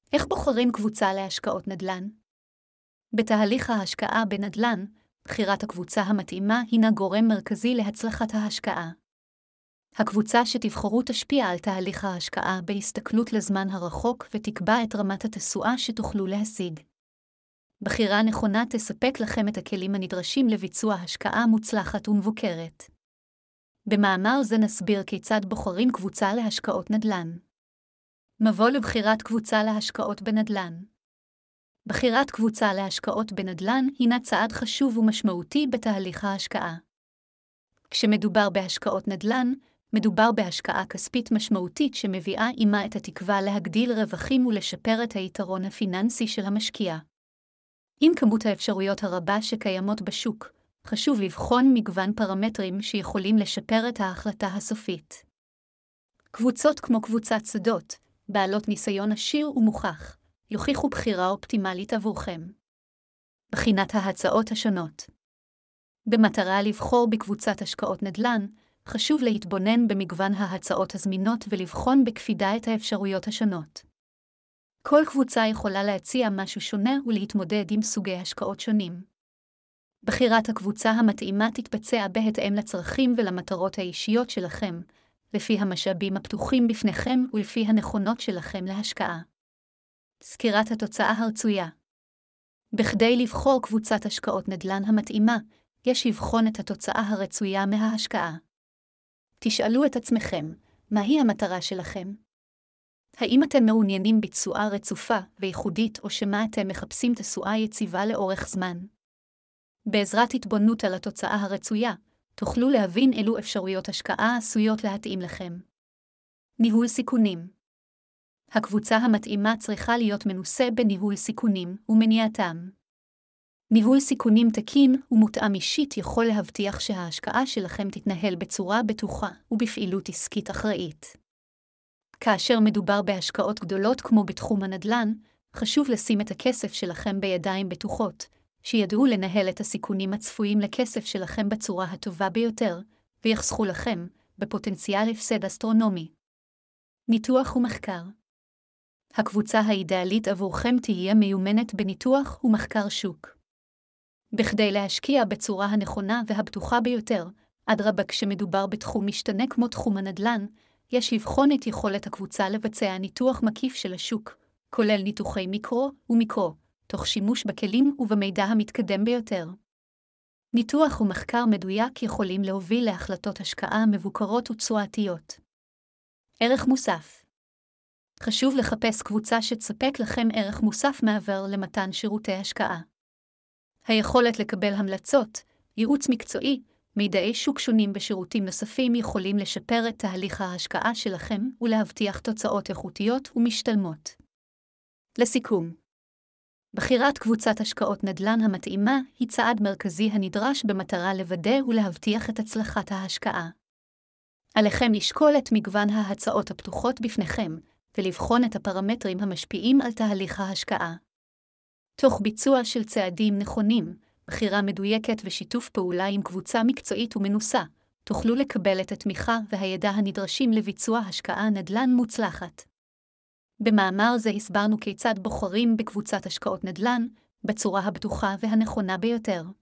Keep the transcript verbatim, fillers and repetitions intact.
איך בוחרים קבוצה להשקעות נדל"ן? בתהליך ההשקעה בנדל"ן, בחירת הקבוצה המתאימה הינה גורם מרכזי להצלחת ההשקעה. הקבוצה שתבחרו תשפיע על תהליך ההשקעה בהסתכלות לזמן הרחוק ותקבע את רמת התשואה שתוכלו להשיג. בחירה נכונה תספק לכם את הכלים הנדרשים לביצוע השקעה מוצלחת ומבוקרת. במאמר זה נסביר כיצד בוחרים קבוצה להשקעות נדל"ן. מבוא לבחירת קבוצה להשקעות בנדל"ן. בחירת קבוצה להשקעות בנדל"ן הינה צעד חשוב ומשמעותי בתהליך ההשקעה. כשמדובר בהשקעות נדל"ן, מדובר בהשקעה כספית משמעותית שמביאה עימה את התקווה להגדיל רווחים ולשפר את היתרון הפיננסי של המשקיע. עם כמות האפשרויות הרבה שקיימות בשוק, חשוב לבחון מגוון פרמטרים שיכולים לשפר את ההחלטה הסופית. קבוצות כמו קבוצת שדות, בעלות ניסיון עשיר ומוכח, יוכיחו בחירה אופטימלית עבורכם. בחינת ההצעות השונות. במטרה לבחור בקבוצת השקעות נדל"ן, חשוב להתבונן במגוון ההצעות הזמינות ולבחון בקפידה את האפשרויות השונות. כל קבוצה יכולה להציע משהו שונה ולהתמודד עם סוגי השקעות שונים. בחירת הקבוצה המתאימה תתבצע בהתאם לצרכים ולמטרות האישיות שלכם, לפי המשאבים הפתוחים בפניכם ולפי הנכונות שלכם להשקעה. סקירת התוצאה הרצויה. בכדי לבחור קבוצת השקעות נדל"ן המתאימה, יש לבחון את התוצאה הרצויה מההשקעה. תשאלו את עצמכם, מהי המטרה שלכם? האם אתם מעוניינים בתשואה רצופה וייחודית או שמה אתם מחפשים תשואה יציבה לאורך זמן? בעזרת התבוננות על התוצאה הרצויה, תוכלו להבין אילו אפשרויות השקעה עשויות להתאים לכם. ניהול סיכונים. הקבוצה המתאימה צריכה להיות מנוסה בניהול סיכונים ומניעתם. ניהול סיכונים תקין ומותאם אישית יכול להבטיח שההשקעה שלכם תתנהל בצורה בטוחה ובפעילות עסקית אחראית. כאשר מדובר בהשקעות גדולות כמו בתחום הנדל"ן, חשוב לשים את הכסף שלכם בידיים בטוחות, שידעו לנהל את הסיכונים הצפויים לכסף שלכם בצורה הטובה ביותר, ויחסכו לכם, בפוטנציאל הפסד אסטרונומי. ניתוח ומחקר. הקבוצה האידיאלית עבורכם תהיה מיומנת בניתוח ומחקר שוק. בכדי להשקיע בצורה הנכונה והבטוחה ביותר, אדרבה כשמדובר בתחום משתנה כמו תחום הנדל"ן, יש לבחון את יכולת הקבוצה לבצע ניתוח מקיף של השוק, כולל ניתוחי מיקרו ומיקרו, תוך שימוש בכלים ובמידע המתקדם ביותר. ניתוח ומחקר מדויק יכולים להוביל להחלטות השקעה מבוקרות ותשואתיות. ערך מוסף. חשוב לחפש קבוצה שתספק לכם ערך מוסף מעבר למתן שירותי השקעה. היכולת לקבל המלצות, ייעוץ מקצועי, מידעי שוק שונים ושירותים נוספים יכולים לשפר את תהליך ההשקעה שלכם ולהבטיח תוצאות איכותיות ומשתלמות. לסיכום, בחירת קבוצת השקעות נדל"ן המתאימה היא צעד מרכזי הנדרש במטרה לוודא ולהבטיח את הצלחת ההשקעה. עליכם לשקול את מגוון ההצעות הפתוחות בפניכם ולבחון את הפרמטרים המשפיעים על תהליך ההשקעה. תוך ביצוע של צעדים נכונים, בחירה מדויקת ושיתוף פעולה עם קבוצה מקצועית ומנוסה, תוכלו לקבל את התמיכה והידע הנדרשים לביצוע השקעה נדל"ן מוצלחת. במאמר זה הסברנו כיצד בוחרים בקבוצת השקעות נדל"ן, בצורה הבטוחה והנכונה ביותר.